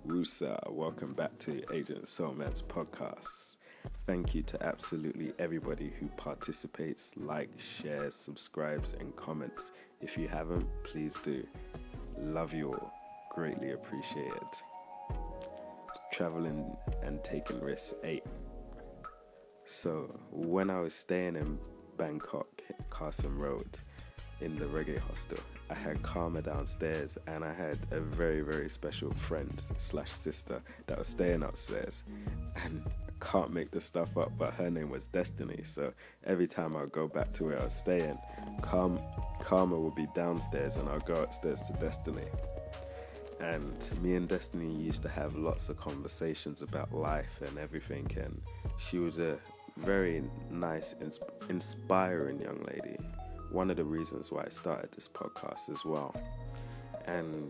Rusa. Welcome back to Agent Soulman's podcast. Thank you to absolutely everybody who participates, likes, shares, subscribes, and comments. If you haven't, please do. Love you all. Greatly appreciated. Traveling and taking risks 8. So, when I was staying in Bangkok, Carson Road, in the reggae hostel, I had Karma downstairs, and I had a very, very special friend / sister that was staying upstairs. And I can't make this stuff up, but her name was Destiny. So every time I go back to where I was staying, Karma would be downstairs, and I'll go upstairs to Destiny. And me and Destiny used to have lots of conversations about life and everything. And she was a very nice, inspiring young lady. One of the reasons why I started this podcast as well. And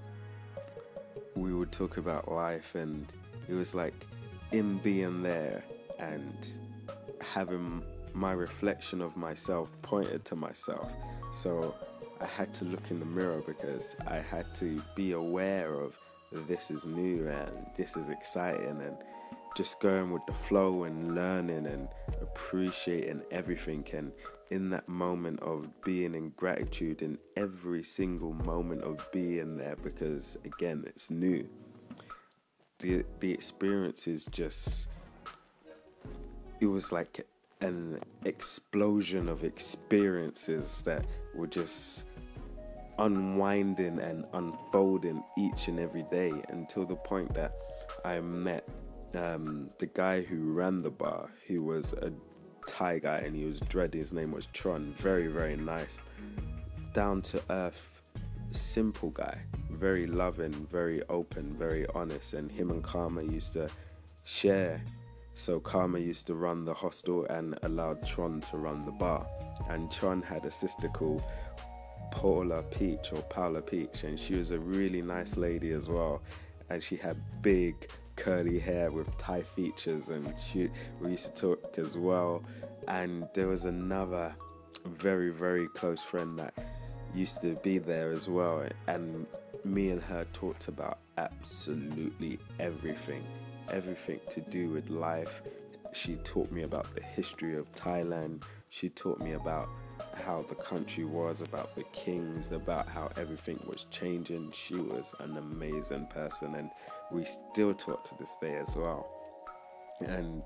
we would talk about life, and it was like in being there and having my reflection of myself pointed to myself. So I had to look in the mirror because I had to be aware of this is new and this is exciting, and just going with the flow and learning and appreciating everything, and in that moment of being in gratitude in every single moment of being there, because again, it's new. The experience is just, it was like an explosion of experiences that were just unwinding and unfolding each and every day, until the point that I met the guy who ran the bar. He was a Thai guy, and he was dready. His name was Tron. Very, very nice, down to earth, simple guy, very loving, very open, very honest. And him and Karma used to share. So Karma used to run the hostel and allowed Tron to run the bar. And Tron had a sister called Paula Peach, and she was a really nice lady as well. And she had big curly hair with Thai features, and we used to talk as well. And there was another very, very close friend that used to be there as well, and me and her talked about absolutely everything to do with life. She taught me about the history of Thailand. She taught me about how the country was, about the kings, about how everything was changing. She was an amazing person, and we still talk to this day as well. And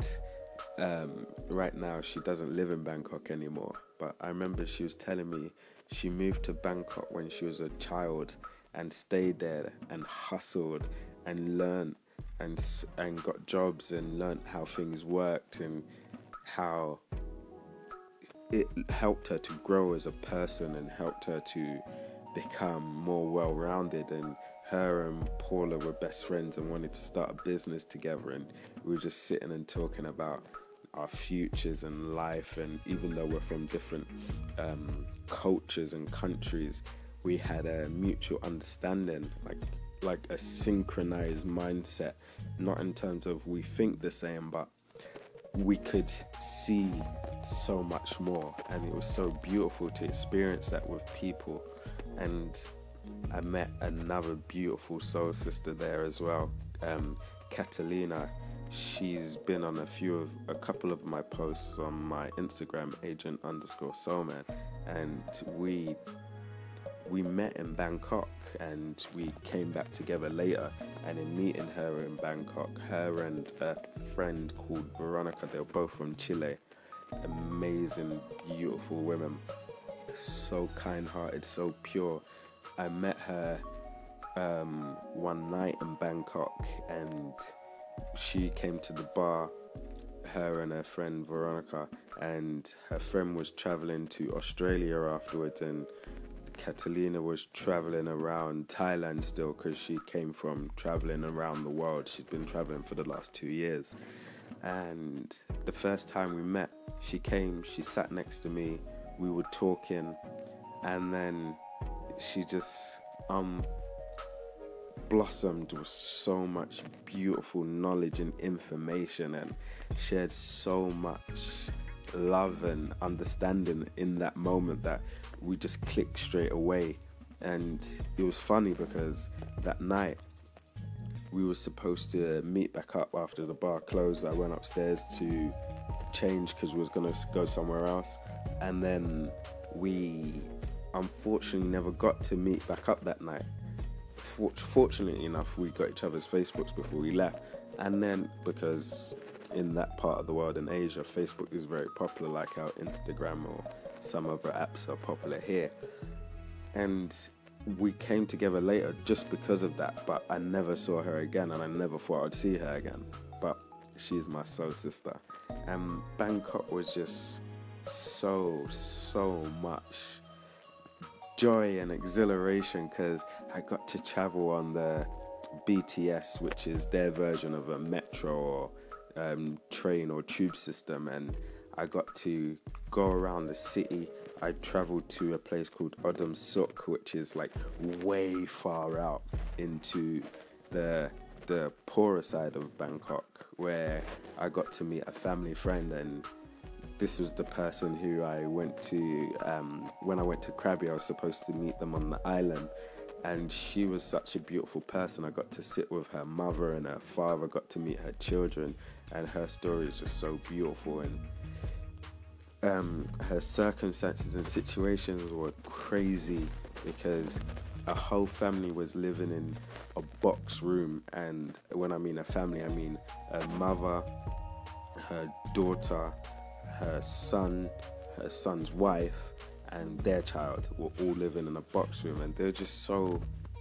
right now she doesn't live in Bangkok anymore, but I remember she was telling me she moved to Bangkok when she was a child and stayed there and hustled and learned and got jobs and learned how things worked, and how it helped her to grow as a person and helped her to become more well-rounded. And her and Paula were best friends and wanted to start a business together, and we were just sitting and talking about our futures and life. And even though we're from different cultures and countries, we had a mutual understanding, like a synchronized mindset, not in terms of we think the same, but we could see so much more. And it was so beautiful to experience that with people. And I met another beautiful soul sister there as well, Catalina. She's been on a couple of my posts on my Instagram, agent_soulman, and we met in Bangkok, and we came back together later. And in meeting her in Bangkok, her and a friend called Veronica, they were both from Chile, amazing, beautiful women, so kind-hearted, so pure. I met her one night in Bangkok, and she came to the bar, her and her friend Veronica, and her friend was traveling to Australia afterwards, and Catalina was traveling around Thailand still, because she came from traveling around the world. She's been traveling for the last 2 years. And the first time we met, she came, she sat next to me, we were talking, and then she just blossomed with so much beautiful knowledge and information, and shared so much love and understanding in that moment that we just clicked straight away. And it was funny because that night we were supposed to meet back up after the bar closed. I went upstairs to change because we was going to go somewhere else. And then we unfortunately never got to meet back up that night. Fortunately enough, we got each other's Facebooks before we left. And then, because in that part of the world, in Asia, Facebook is very popular, like how Instagram or some other apps are popular here. And we came together later just because of that, but I never saw her again, and I never thought I'd see her again. But she's my soul sister. And Bangkok was just so much joy and exhilaration, because I got to travel on the BTS, which is their version of a metro or train or tube system, and I got to go around the city. I travelled to a place called Odom Suk, which is like way far out into the poorer side of Bangkok, where I got to meet a family friend, and this was the person who I went to, when I went to Krabi, I was supposed to meet them on the island, and she was such a beautiful person. I got to sit with her mother and her father, got to meet her children, and her story is just so beautiful, and her circumstances and situations were crazy, because a whole family was living in a box room, and when I mean a family, I mean a mother, her daughter, her son, her son's wife, and their child were all living in a box room, and they're just so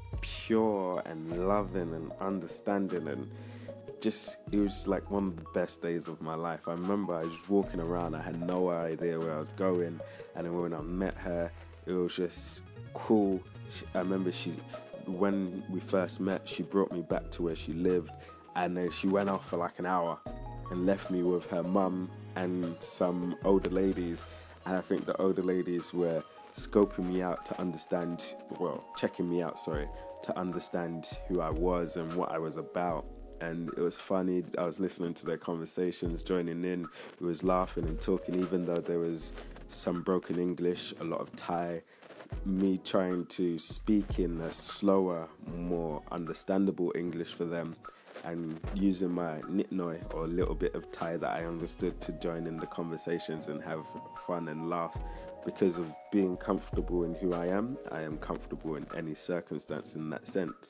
pure and loving and understanding, and just, it was like one of the best days of my life. I remember I was just walking around, I had no idea where I was going, and then when I met her, it was just cool. I remember when we first met, she brought me back to where she lived, and then she went off for like an hour and left me with her mum and some older ladies, and I think the older ladies were scoping me out to understand, checking me out, to understand who I was and what I was about. And it was funny, I was listening to their conversations, joining in, we was laughing and talking, even though there was some broken English, a lot of Thai, me trying to speak in a slower, more understandable English for them, and using my Nitnoi, or a little bit of Thai that I understood, to join in the conversations and have fun and laugh. Because of being comfortable in who I am comfortable in any circumstance in that sense.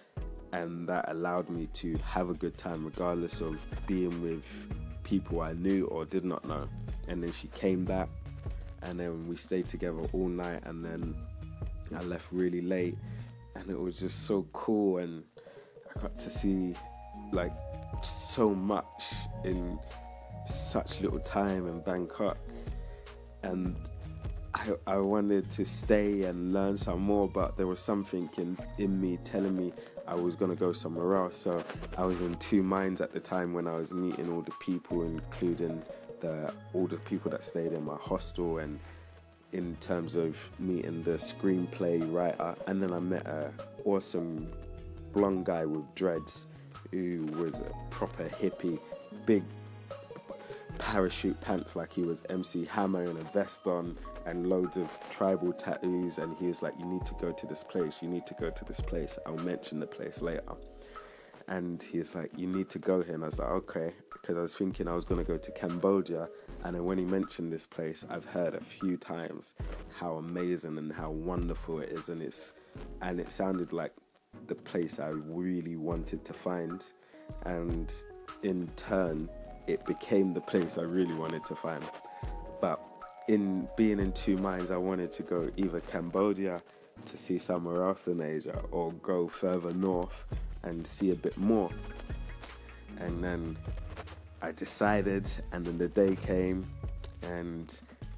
And that allowed me to have a good time regardless of being with people I knew or did not know. And then she came back, and then we stayed together all night, and then I left really late, and it was just so cool, and I got to see like so much in such little time in Bangkok, and I wanted to stay and learn some more, but there was something in me telling me I was going to go somewhere else. So I was in two minds at the time when I was meeting all the people, including all the people that stayed in my hostel, and in terms of meeting the screenplay writer. And then I met a awesome blonde guy with dreads who was a proper hippie, big parachute pants like he was MC Hammer, and a vest on, and loads of tribal tattoos. And he was like, you need to go to this place, I'll mention the place later. And he's like, you need to go here. And I was like, okay, because I was thinking I was going to go to Cambodia, and then when he mentioned this place, I've heard a few times how amazing and how wonderful it is, and it sounded like the place I really wanted to find, and in turn it became the place I really wanted to find. But in being in two minds, I wanted to go either Cambodia to see somewhere else in Asia, or go further north and see a bit more. And then I decided, and then the day came, and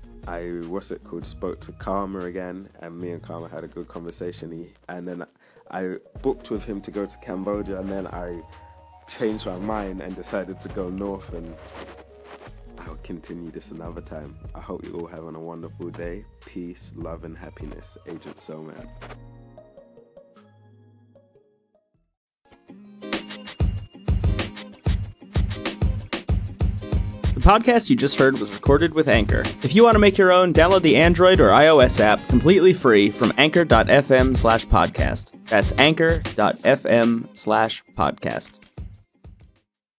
I spoke to Karma again, and me and Karma had a good conversation. And then I booked with him to go to Cambodia, and then I changed my mind and decided to go north, and I'll continue this another time. I hope you're all having a wonderful day. Peace, love, and happiness. Agent Soulman. The podcast you just heard was recorded with Anchor. If you want to make your own, download the Android or iOS app completely free from anchor.fm/podcast. That's anchor.fm/podcast.